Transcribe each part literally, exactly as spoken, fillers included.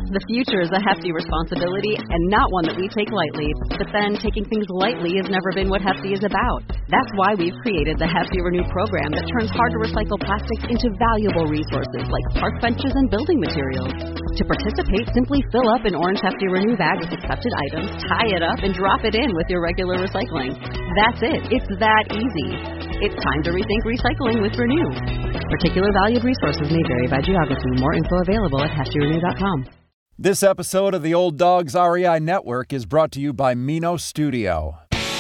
The future is a hefty responsibility and not one that we take lightly. But then, taking things lightly has never been what Hefty is about. That's why we've created the Hefty Renew program that turns hard-to-recycle plastics into valuable resources like park benches and building materials. To participate, simply fill up an orange Hefty Renew bag with accepted items, tie it up, and drop it in with your regular recycling. That's it. It's that easy. It's time to rethink recycling with Renew. Particular valued resources may vary by geography. More info available at hefty renew dot com. This episode of the Old Dogs R E I Network is brought to you by Mino Studio.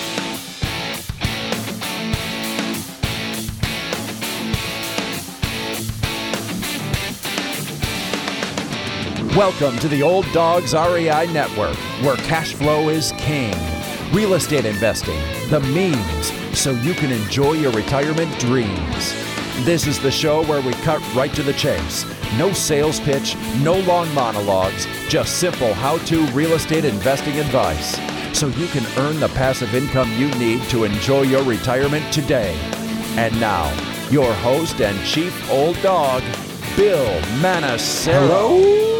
Welcome to the Old Dogs R E I Network, where cash flow is king. Real estate investing, the means, so you can enjoy your retirement dreams. This is the show where we cut right to the chase. No sales pitch, no long monologues, just simple how-to real estate investing advice, so you can earn the passive income you need to enjoy your retirement today. And now, your host and chief old dog, Bill Manassero.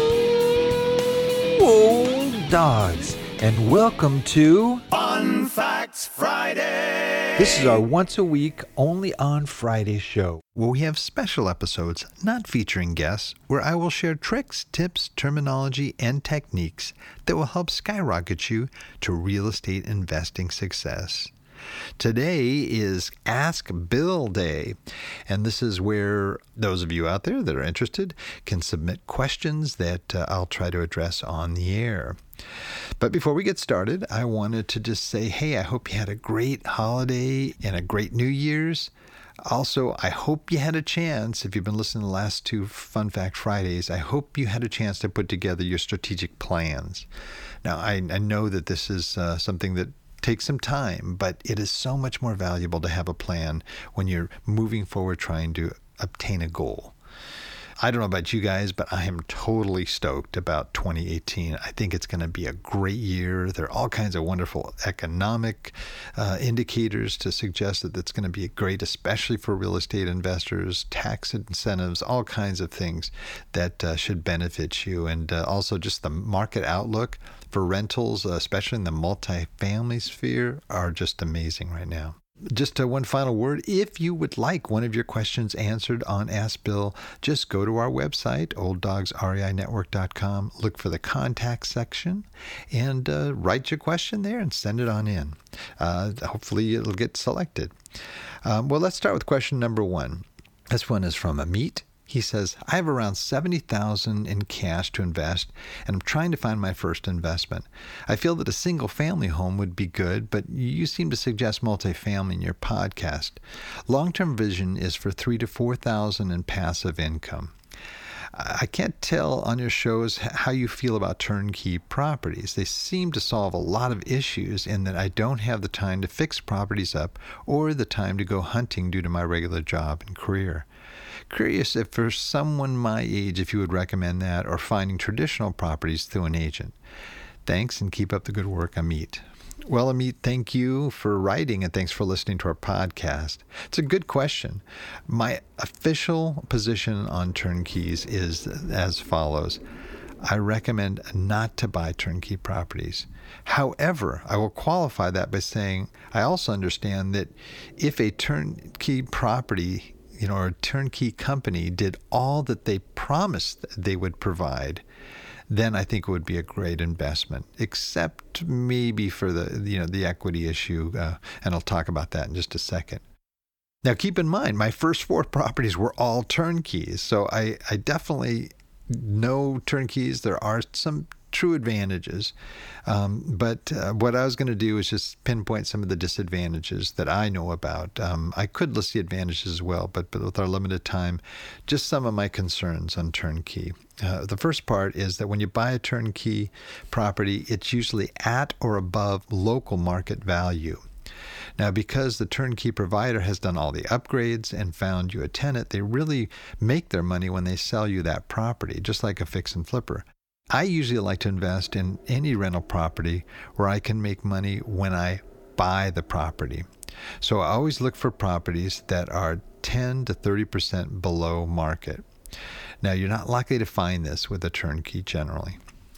Hello, old dogs, and welcome to Fun Facts Friday. This is our once-a-week, only on Friday show, where we have special episodes not featuring guests, where I will share tricks, tips, terminology, and techniques that will help skyrocket you to real estate investing success. Today is Ask Bill Day, and this is where those of you out there that are interested can submit questions that uh, I'll try to address on the air. But before we get started, I wanted to just say, hey, I hope you had a great holiday and a great New Year's. Also, I hope you had a chance, if you've been listening to the last two Fun Fact Fridays, I hope you had a chance to put together your strategic plans. Now, I, I know that this is uh, something that takes some time, but it is so much more valuable to have a plan when you're moving forward trying to obtain a goal. I don't know about you guys, but I am totally stoked about twenty eighteen. I think it's going to be a great year. There are all kinds of wonderful economic uh, indicators to suggest that it's going to be great, especially for real estate investors, tax incentives, all kinds of things that uh, should benefit you. And uh, also just the market outlook for rentals, uh, especially in the multifamily sphere, are just amazing right now. Just uh, one final word. If you would like one of your questions answered on Ask Bill, just go to our website, old dogs R E I network dot com, look for the contact section, and uh, write your question there and send it on in. Uh, hopefully it'll get selected. Um, well, let's start with question number one. This one is from Amit. He says, I have around seventy thousand dollars in cash to invest, and I'm trying to find my first investment. I feel that a single-family home would be good, but you seem to suggest multifamily in your podcast. Long-term vision is for three thousand to four thousand dollars in passive income. I can't tell on your shows how you feel about turnkey properties. They seem to solve a lot of issues in that I don't have the time to fix properties up or the time to go hunting due to my regular job and career. Curious if for someone my age, if you would recommend that or finding traditional properties through an agent. Thanks, and keep up the good work, Amit. Well, Amit, thank you for writing, and thanks for listening to our podcast. It's a good question. My official position on turnkeys is as follows. I recommend not to buy turnkey properties. However, I will qualify that by saying I also understand that if a turnkey property, you know, or a turnkey company did all that they promised they would provide, then I think it would be a great investment, except maybe for the, you know, the equity issue, uh, and I'll talk about that in just a second. Now, keep in mind, my first four properties were all turnkeys, so I, I definitely know turnkeys. There are some true advantages, um, but uh, what I was going to do is just pinpoint some of the disadvantages that I know about. Um, I could list the advantages as well, but, but with our limited time, just some of my concerns on turnkey. Uh, the first part is that when you buy a turnkey property, it's usually at or above local market value. Now, because the turnkey provider has done all the upgrades and found you a tenant, they really make their money when they sell you that property, just like a fix and flipper. I usually like to invest in any rental property where I can make money when I buy the property. So I always look for properties that are ten to thirty percent below market. Now, you're not likely to find this with a turnkey generally.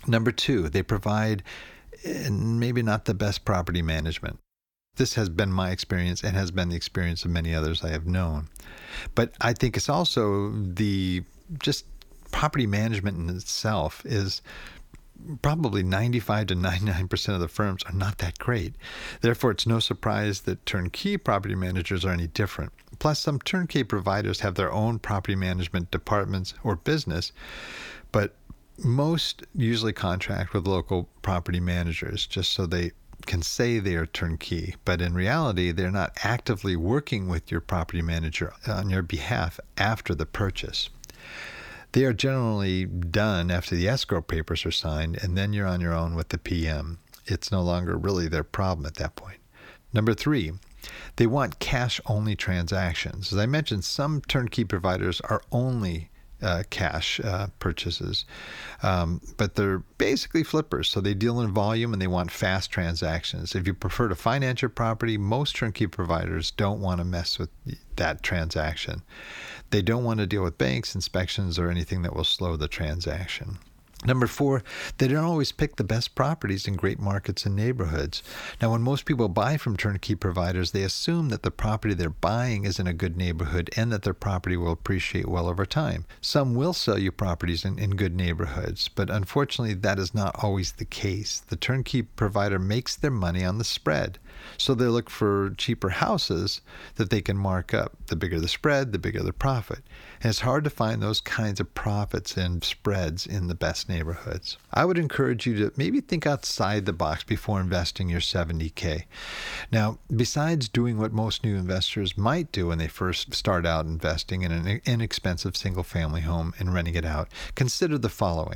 Number two, they provide uh, maybe not the best property management. This has been my experience and has been the experience of many others I have known. But I think it's also the just property management in itself is probably ninety-five to ninety-nine percent of the firms are not that great. Therefore, it's no surprise that turnkey property managers are any different. Plus, some turnkey providers have their own property management departments or business, but most usually contract with local property managers just so they can say they are turnkey, but in reality, they're not actively working with your property manager on your behalf after the purchase. They are generally done after the escrow papers are signed, and then you're on your own with the P M. It's no longer really their problem at that point. Number three, they want cash-only transactions. As I mentioned, some turnkey providers are only Uh, cash uh, purchases, um, but they're basically flippers. So they deal in volume and they want fast transactions. If you prefer to finance your property, most turnkey providers don't want to mess with that transaction. They don't want to deal with banks, inspections, or anything that will slow the transaction. Number four, they don't always pick the best properties in great markets and neighborhoods. Now, when most people buy from turnkey providers, they assume that the property they're buying is in a good neighborhood and that their property will appreciate well over time. Some will sell you properties in, in good neighborhoods, but unfortunately, that is not always the case. The turnkey provider makes their money on the spread. So they look for cheaper houses that they can mark up. The bigger the spread, the bigger the profit. And it's hard to find those kinds of profits and spreads in the best neighborhoods. I would encourage you to maybe think outside the box before investing your seventy K. Now, besides doing what most new investors might do when they first start out investing in an inexpensive single-family home and renting it out, consider the following.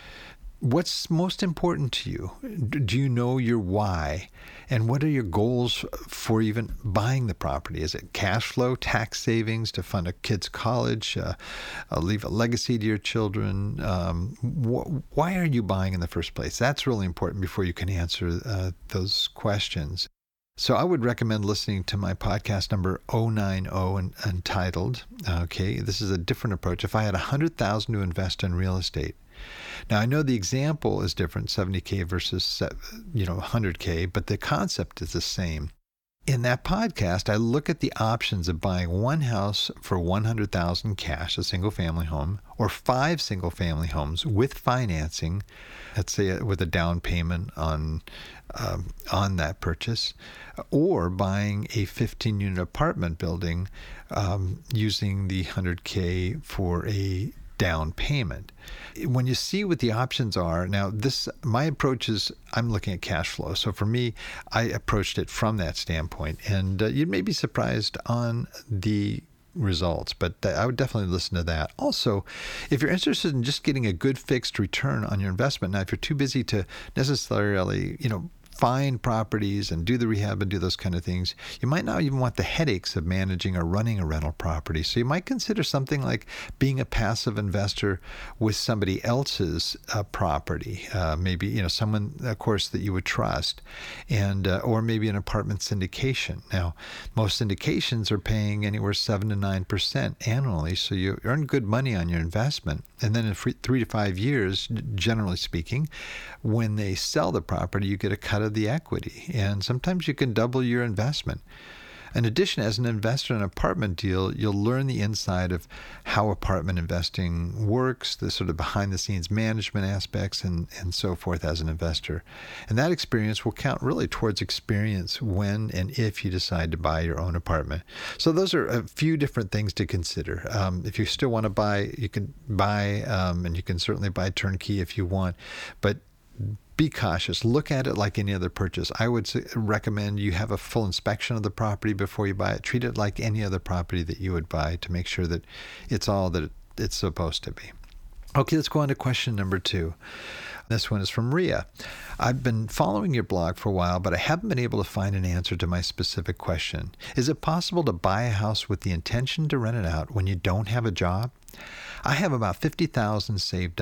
What's most important to you? Do you know your why? And what are your goals for even buying the property? Is it cash flow, tax savings to fund a kid's college, uh, uh, leave a legacy to your children? Um, wh- why are you buying in the first place? That's really important before you can answer uh, those questions. So I would recommend listening to my podcast number oh nine oh and entitled, okay, this is a different approach. If I had one hundred thousand dollars to invest in real estate. Now, I know the example is different, seventy K versus, you know, one hundred K, but the concept is the same. In that podcast, I look at the options of buying one house for one hundred thousand dollars cash, a single-family home, or five single-family homes with financing, let's say with a down payment on um, on that purchase, or buying a fifteen-unit apartment building um, using the one hundred K for a down payment. When you see what the options are, now this, my approach is I'm looking at cash flow. So for me, I approached it from that standpoint, and uh, you may be surprised on the results, but th- I would definitely listen to that. Also, if you're interested in just getting a good fixed return on your investment, now if you're too busy to necessarily, you know, find properties and do the rehab and do those kind of things, you might not even want the headaches of managing or running a rental property. So you might consider something like being a passive investor with somebody else's uh, property, uh, maybe, you know, someone, of course, that you would trust, and uh, or maybe an apartment syndication. Now, most syndications are paying anywhere seven to nine percent annually, so you earn good money on your investment. And then in three to five years, generally speaking, when they sell the property, you get a cut of the equity, and sometimes you can double your investment. In addition, as an investor in an apartment deal, you'll learn the inside of how apartment investing works, the sort of behind-the-scenes management aspects, and, and so forth as an investor. And that experience will count really towards experience when and if you decide to buy your own apartment. So those are a few different things to consider. Um, if you still want to buy, you can buy, um, and you can certainly buy turnkey if you want, but be cautious. Look at it like any other purchase. I would recommend you have a full inspection of the property before you buy it. Treat it like any other property that you would buy to make sure that it's all that it's supposed to be. Okay, let's go on to question number two. This one is from Ria. I've been following your blog for a while, but I haven't been able to find an answer to my specific question. Is it possible to buy a house with the intention to rent it out when you don't have a job? I have about fifty thousand dollars saved up,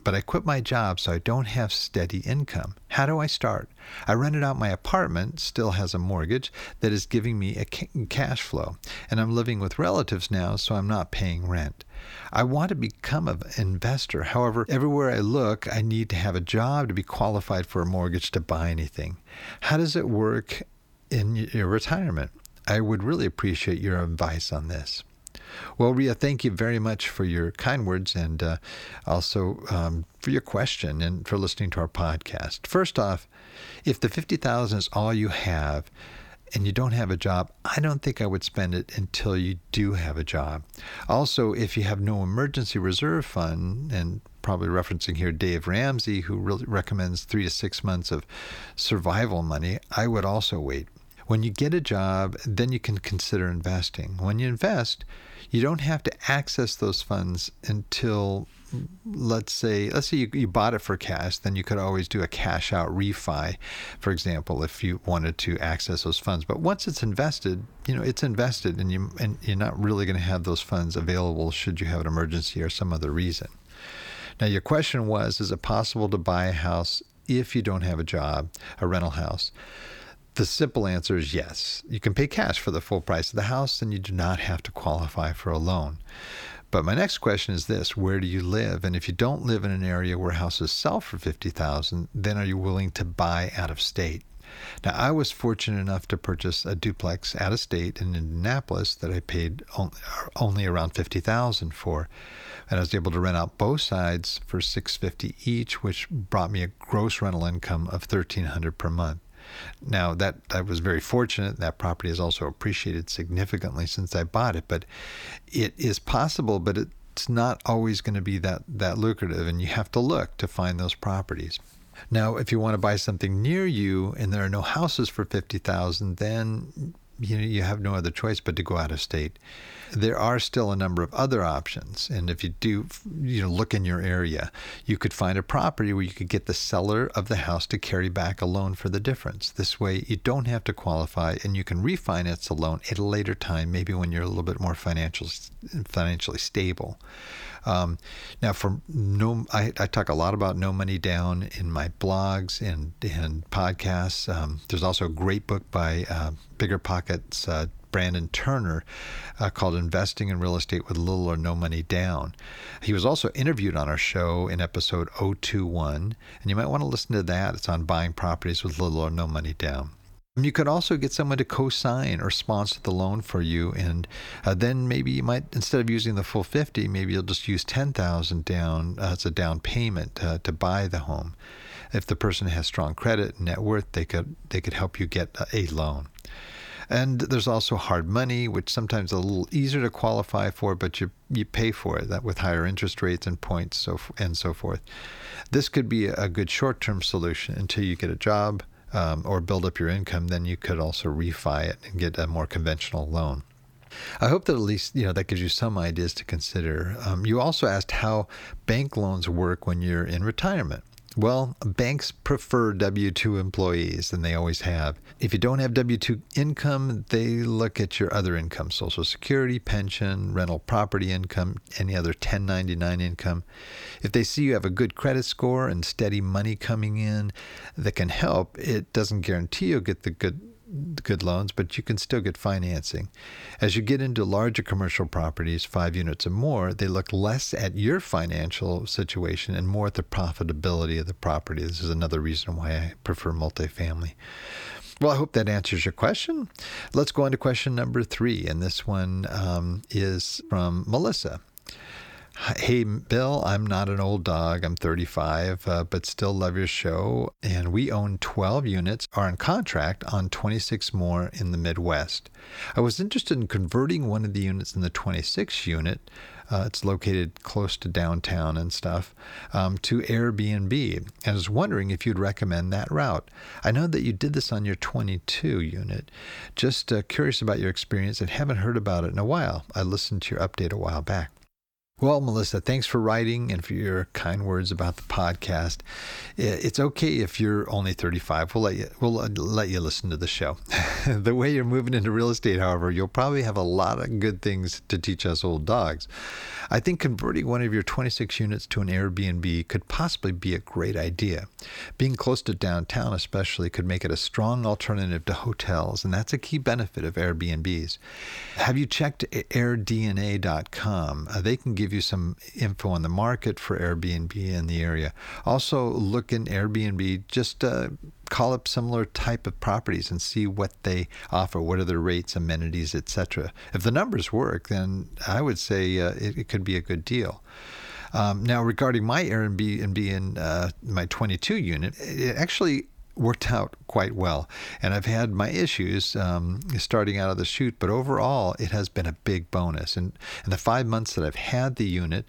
but I quit my job so I don't have steady income. How do I start? I rented out my apartment, still has a mortgage, that is giving me a ca- cash flow, and I'm living with relatives now, so I'm not paying rent. I want to become an investor. However, everywhere I look, I need to have a job to be qualified for a mortgage to buy anything. How does it work in your retirement? I would really appreciate your advice on this. Well, Ria, thank you very much for your kind words and uh, also um, for your question and for listening to our podcast. First off, if the fifty thousand dollars is all you have and you don't have a job, I don't think I would spend it until you do have a job. Also, if you have no emergency reserve fund, and probably referencing here Dave Ramsey, who really recommends three to six months of survival money, I would also wait. When you get a job, then you can consider investing. When you invest, you don't have to access those funds until, let's say, let's say you, you bought it for cash, then you could always do a cash out refi, for example, if you wanted to access those funds. But once it's invested, you know, it's invested and, you, and you're not really going to have those funds available should you have an emergency or some other reason. Now, your question was, is it possible to buy a house if you don't have a job, a rental house? The simple answer is yes. You can pay cash for the full price of the house, and you do not have to qualify for a loan. But my next question is this: where do you live? And if you don't live in an area where houses sell for fifty thousand dollars, then are you willing to buy out of state? Now, I was fortunate enough to purchase a duplex out of state in Indianapolis that I paid only around fifty thousand dollars for. And I was able to rent out both sides for six hundred fifty dollars each, which brought me a gross rental income of thirteen hundred dollars per month. Now, that I was very fortunate. That property has also appreciated significantly since I bought it. But it is possible, but it's not always going to be that, that lucrative, and you have to look to find those properties. Now, if you want to buy something near you and there are no houses for fifty thousand dollars, then you know, you have no other choice but to go out of state. There are still a number of other options, and if you do, you know, look in your area, you could find a property where you could get the seller of the house to carry back a loan for the difference. This way, you don't have to qualify, and you can refinance the loan at a later time, maybe when you're a little bit more financial, financially stable. Um, now, for no, I, I talk a lot about no money down in my blogs and and podcasts. Um, there's also a great book by uh, Bigger Pockets, uh, Brandon Turner, uh, called Investing in Real Estate with Little or No Money Down. He was also interviewed on our show in episode oh two one, and you might want to listen to that. It's on buying properties with little or no money down. You could also get someone to co-sign or sponsor the loan for you, and uh, then maybe you might, instead of using the full fifty, maybe you'll just use ten thousand down uh, as a down payment uh, to buy the home. If the person has strong credit and net worth, they could they could help you get a loan. And there's also hard money, which sometimes is a little easier to qualify for, but you you pay for it that with higher interest rates and points so and so forth. This could be a good short-term solution until you get a job. Um, or build up your income. Then you could also refi it and get a more conventional loan. I hope that at least, you know, that gives you some ideas to consider. Um, you also asked how bank loans work when you're in retirement. Well, banks prefer W two employees, and they always have. If you don't have W two income, they look at your other income, Social Security, pension, rental property income, any other ten ninety-nine income. If they see you have a good credit score and steady money coming in that can help, it doesn't guarantee you'll get the good good loans, but you can still get financing. As you get into larger commercial properties, five units or more, they look less at your financial situation and more at the profitability of the property. This is another reason why I prefer multifamily. Well, I hope that answers your question. Let's go on to question number three, and this one um, is from Melissa. Hey, Bill, I'm not an old dog. I'm thirty-five, uh, but still love your show. And we own twelve units, are in contract on twenty-six more in the Midwest. I was interested in converting one of the units in the twenty-six unit, uh, it's located close to downtown and stuff, um, to Airbnb. And I was wondering if you'd recommend that route. I know that you did this on your twenty-two unit. Just uh, curious about your experience and haven't heard about it in a while. I listened to your update a while back. Well, Melissa, thanks for writing and for your kind words about the podcast. It's okay if you're only thirty-five. We'll let you, we'll let you listen to the show. The way you're moving into real estate, however, you'll probably have a lot of good things to teach us old dogs. I think converting one of your twenty-six units to an Airbnb could possibly be a great idea. Being close to downtown especially could make it a strong alternative to hotels, and that's a key benefit of Airbnbs. Have you checked air D N A dot com? Uh, they can give you some info on the market for Airbnb in the area. Also, look in Airbnb, just uh, call up similar type of properties and see what they offer, what are their rates, amenities, et cetera. If the numbers work, then I would say uh, it, it could be a good deal. Um, now, regarding my Airbnb in uh, my twenty-two unit, it actually worked out quite well. And I've had my issues um, starting out of the chute, but overall, it has been a big bonus. And in the five months that I've had the unit,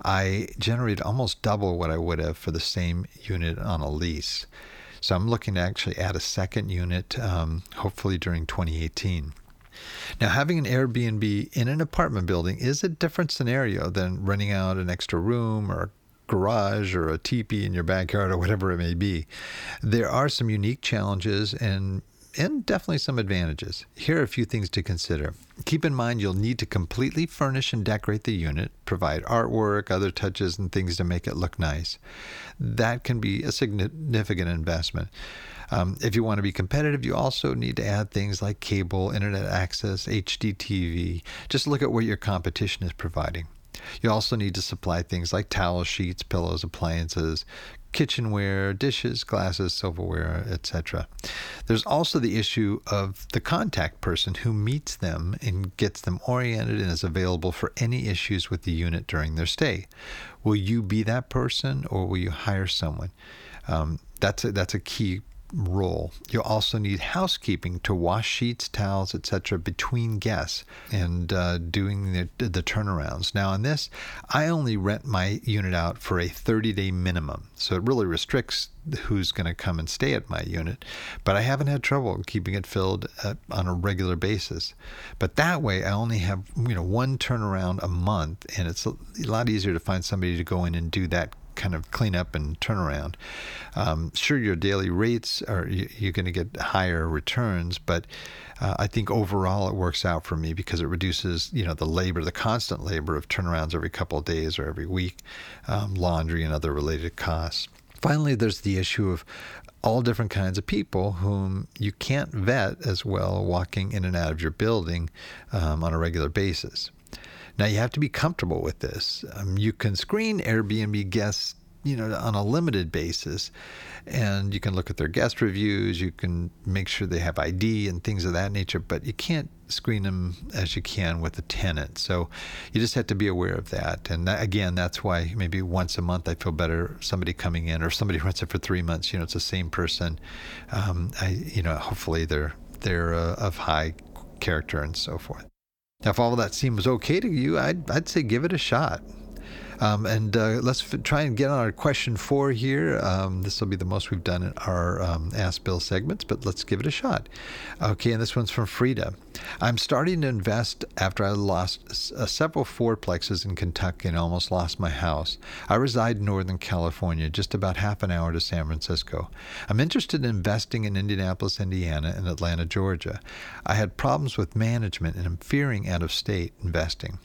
I generated almost double what I would have for the same unit on a lease. So I'm looking to actually add a second unit, um, hopefully during twenty eighteen. Now, having an Airbnb in an apartment building is a different scenario than renting out an extra room or a garage or a teepee in your backyard or whatever it may be. There are some unique challenges and and definitely some advantages. Here are a few things to consider. Keep in mind you'll need to completely furnish and decorate the unit, provide artwork, other touches, and things to make it look nice. That can be a significant investment. Um, if you want to be competitive, you also need to add things like cable, internet access, H D T V. Just look at what your competition is providing. You also need to supply things like towel sheets, pillows, appliances, kitchenware, dishes, glasses, silverware, et cetera. There's also the issue of the contact person who meets them and gets them oriented and is available for any issues with the unit during their stay. Will you be that person, or will you hire someone? Um, that's a, that's a key role. You'll also need housekeeping to wash sheets, towels, et cetera between guests and uh, doing the, the turnarounds. Now, on this, I only rent my unit out for a thirty-day minimum, so it really restricts who's going to come and stay at my unit. But I haven't had trouble keeping it filled uh, on a regular basis. But that way, I only have you know one turnaround a month, and it's a lot easier to find somebody to go in and do that kind of clean up and turn around. Um, sure, your daily rates are you, you're going to get higher returns, but uh, I think overall it works out for me because it reduces, you know, the labor, the constant labor of turnarounds every couple of days or every week, um, laundry and other related costs. Finally, there's the issue of all different kinds of people whom you can't vet as well walking in and out of your building um, on a regular basis. Now, you have to be comfortable with this. Um, you can screen Airbnb guests, you know, on a limited basis, and you can look at their guest reviews. You can make sure they have I D and things of that nature, but you can't screen them as you can with a tenant. So you just have to be aware of that. And that, again, that's why maybe once a month I feel better somebody coming in, or if somebody rents it for three months, you know, it's the same person. Um, I, you know, hopefully they're they're uh, of high character and so forth. Now, if all of that seems okay to you, I'd, I'd say give it a shot. Um, and uh, let's f- try and get on our question four here. Um, this will be the most we've done in our um, Ask Bill segments, but let's give it a shot. Okay, and this one's from Frida. I'm starting to invest after I lost uh, several fourplexes in Kentucky and almost lost my house. I reside in Northern California, just about half an hour to San Francisco. I'm interested in investing in Indianapolis, Indiana, and Atlanta, Georgia. I had problems with management and I'm fearing out-of-state investing.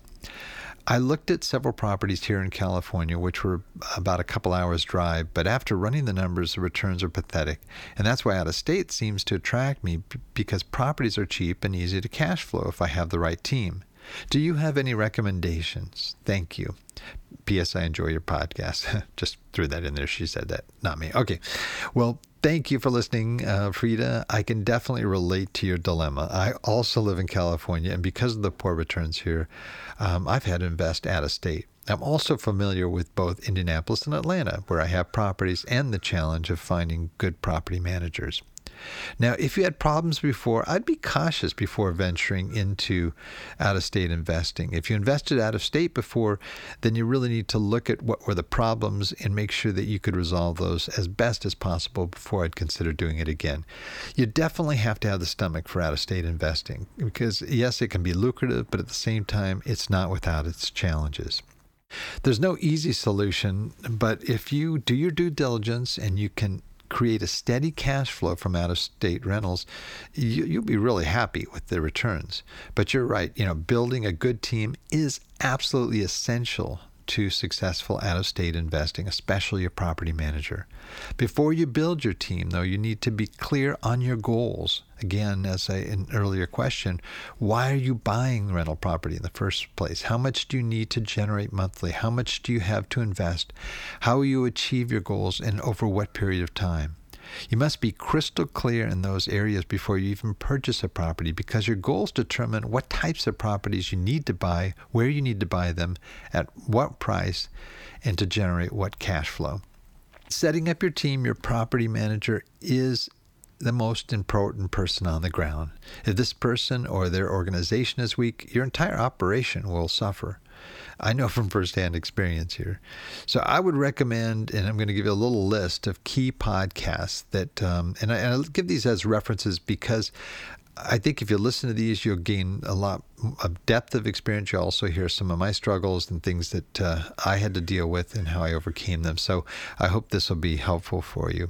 I looked at several properties here in California, which were about a couple hours drive, but after running the numbers, the returns are pathetic. And that's why out of state seems to attract me, because properties are cheap and easy to cash flow if I have the right team. Do you have any recommendations? Thank you. P S. I enjoy your podcast. Just threw that in there. She said that, not me. Okay. Well, thank you for listening, uh, Frida. I can definitely relate to your dilemma. I also live in California, and because of the poor returns here, um, I've had to invest out of state. I'm also familiar with both Indianapolis and Atlanta, where I have properties, and the challenge of finding good property managers. Now, if you had problems before, I'd be cautious before venturing into out-of-state investing. If you invested out-of-state before, then you really need to look at what were the problems and make sure that you could resolve those as best as possible before I'd consider doing it again. You definitely have to have the stomach for out-of-state investing because, yes, it can be lucrative, but at the same time, it's not without its challenges. There's no easy solution, but if you do your due diligence and you can create a steady cash flow from out-of-state rentals, you, you'll be really happy with the returns. But you're right, you know, building a good team is absolutely essential to successful out-of-state investing, especially a property manager. Before you build your team, though, you need to be clear on your goals. Again, as I, an earlier question, why are you buying rental property in the first place? How much do you need to generate monthly? How much do you have to invest? How will you achieve your goals and over what period of time? You must be crystal clear in those areas before you even purchase a property, because your goals determine what types of properties you need to buy, where you need to buy them, at what price, and to generate what cash flow. Setting up your team, your property manager is the most important person on the ground. If this person or their organization is weak, your entire operation will suffer. I know from firsthand experience here. So I would recommend, and I'm going to give you a little list of key podcasts that, um, and, I, and I'll give these as references because I think if you listen to these, you'll gain a lot of depth of experience. You'll also hear some of my struggles and things that uh, I had to deal with and how I overcame them. So I hope this will be helpful for you.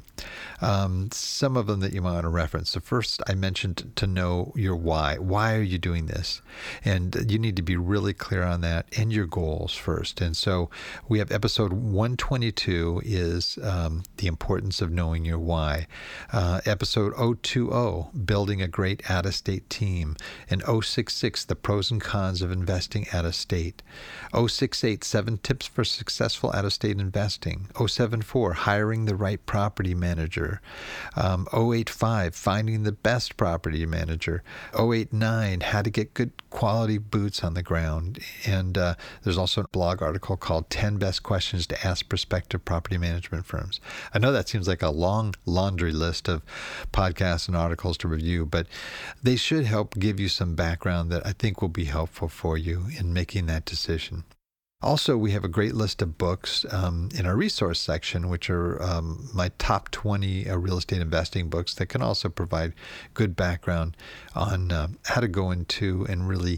Um, some of them that you might want to reference. The first I mentioned to know your why. Why are you doing this? And you need to be really clear on that and your goals first. And so we have episode one twenty-two is um, the importance of knowing your why. Uh, episode oh two oh, building a great out-of-state team. And oh six six, the pros and cons of investing out-of-state. oh six eight, seven tips for successful out-of-state investing. oh seven four, hiring the right property manager. Um, oh eight five, finding the best property manager. oh eight nine, how to get good quality boots on the ground. And uh, there's also a blog article called ten Best Questions to Ask Prospective Property Management Firms. I know that seems like a long laundry list of podcasts and articles to review, but they should help give you some background that I think will be helpful for you in making that decision. Also, we have a great list of books um, in our resource section, which are um, my top twenty uh, real estate investing books that can also provide good background on uh, how to go into and really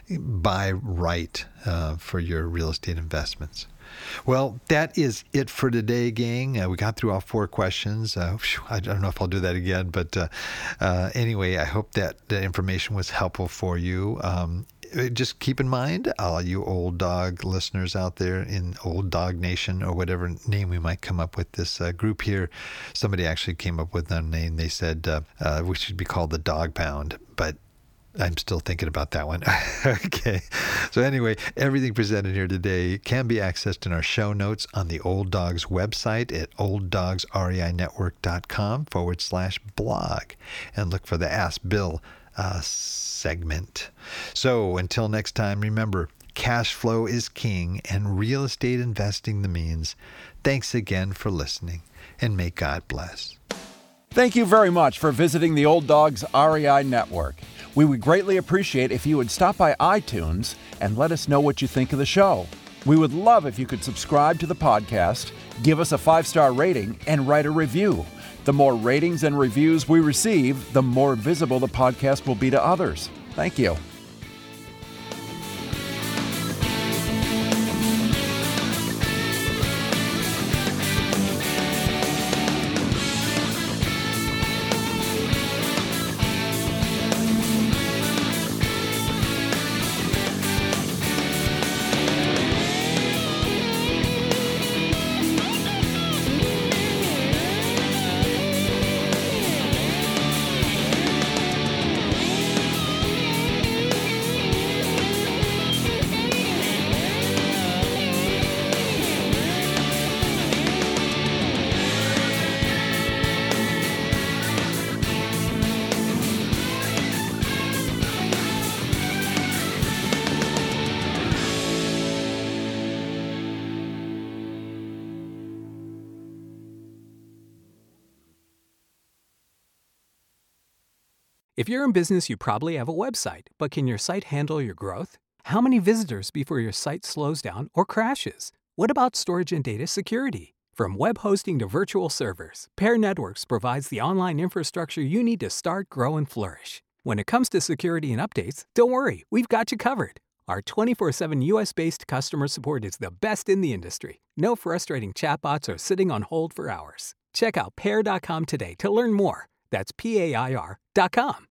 buy right uh, for your real estate investments. Well, that is it for today, gang. Uh, we got through all four questions. Uh, I don't know if I'll do that again, but uh, uh, anyway, I hope that the information was helpful for you. Um, just keep in mind, all you old dog listeners out there in Old Dog Nation, or whatever name we might come up with this uh, group here, somebody actually came up with that name. They said uh, uh, we should be called the Dog Pound, but I'm still thinking about that one. Okay. So anyway, everything presented here today can be accessed in our show notes on the Old Dogs website at olddogsreinetwork.com forward slash blog. And look for the Ask Bill uh, segment. So until next time, remember, cash flow is king and real estate investing the means. Thanks again for listening, and may God bless. Thank you very much for visiting the Old Dogs R E I Network. We would greatly appreciate if you would stop by iTunes and let us know what you think of the show. We would love if you could subscribe to the podcast, give us a five-star rating, and write a review. The more ratings and reviews we receive, the more visible the podcast will be to others. Thank you. If you're in business, you probably have a website, but can your site handle your growth? How many visitors before your site slows down or crashes? What about storage and data security? From web hosting to virtual servers, Pair Networks provides the online infrastructure you need to start, grow, and flourish. When it comes to security and updates, don't worry, we've got you covered. Our twenty-four seven U S-based customer support is the best in the industry. No frustrating chatbots or sitting on hold for hours. Check out pair dot com today to learn more. That's P A I R dot com.